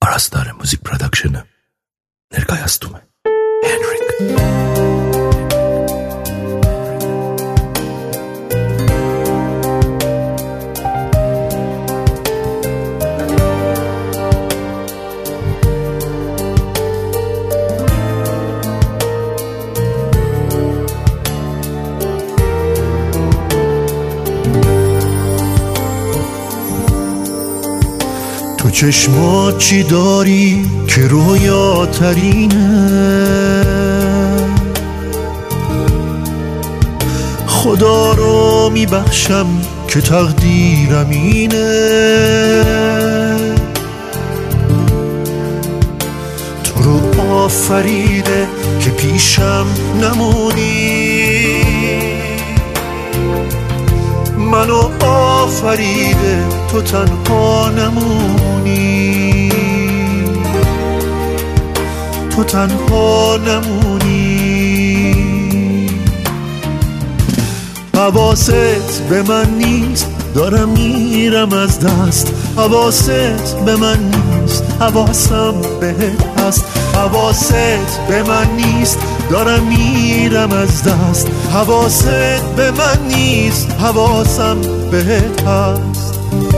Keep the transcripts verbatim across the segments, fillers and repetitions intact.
پرستار موزیک پرودکشن نرگای استومه هنریک. تو چشمات چی داری که رویاترینه؟ خدا رو میبخشم که تقدیرم اینه. تو رو آفریده که پیشم نمونی، منو آفریده تو تنها نمونی، تو تنها نمونی. حواست به من نیست دارم میرم از دست، حواست به من نیست حواسم بهت هست، حواست به من نیست دارم میرم از دست، حواست به من نیست حواسم بهت هست.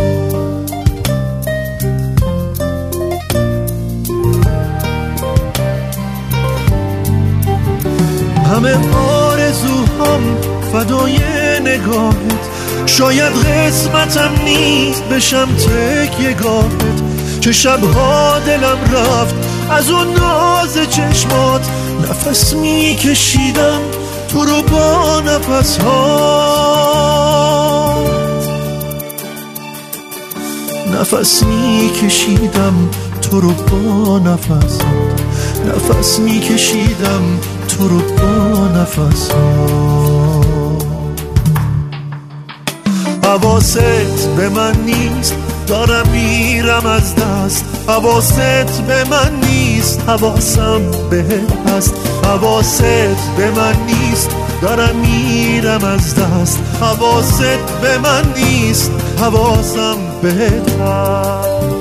همه آرزوهام فدای نگاهت، شاید قسمتم نیست بشم تکیه گاهت. چه شبها دلم رفت از اون ناز چشمات، نفس میکشیدم تو رو با نفس ها، نفس میکشیدم تو رو با نفس ها، نفس میکشیدم تو رو با نفس ها. حواست به من نیست دارم میرم از دست، حواست به من نیست حواسم بهت هست، حواست به من نیست دارم میرم از دست، حواست به من نیست حواسم بهت هست.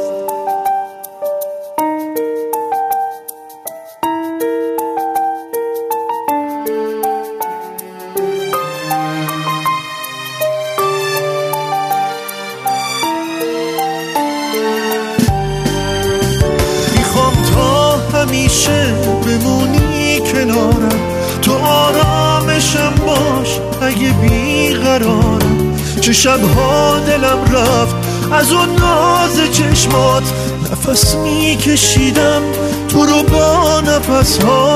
همیشه بمونی کنارم، تو آرامشم باش اگه بیقرارم. چه شبها دلم رفت از اون ناز چشمات، نفس میکشیدم تو رو با نفس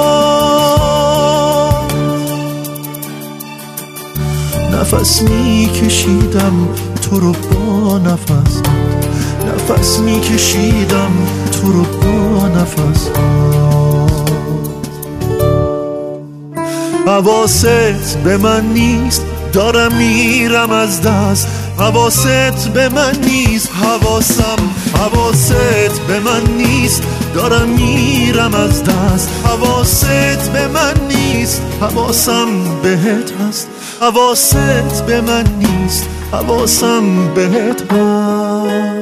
ها، نفس میکشیدم تو رو با نفس ها، نفس میکشیدم تو رو با نفس ها. حواست به من نیست دارم میرم از دست، حواست به من نیست حواسم، حواست به من نیست دارم میرم از دست، حواست به من نیست حواسم بهت هست، حواست به من نیست حواسم بهت هست.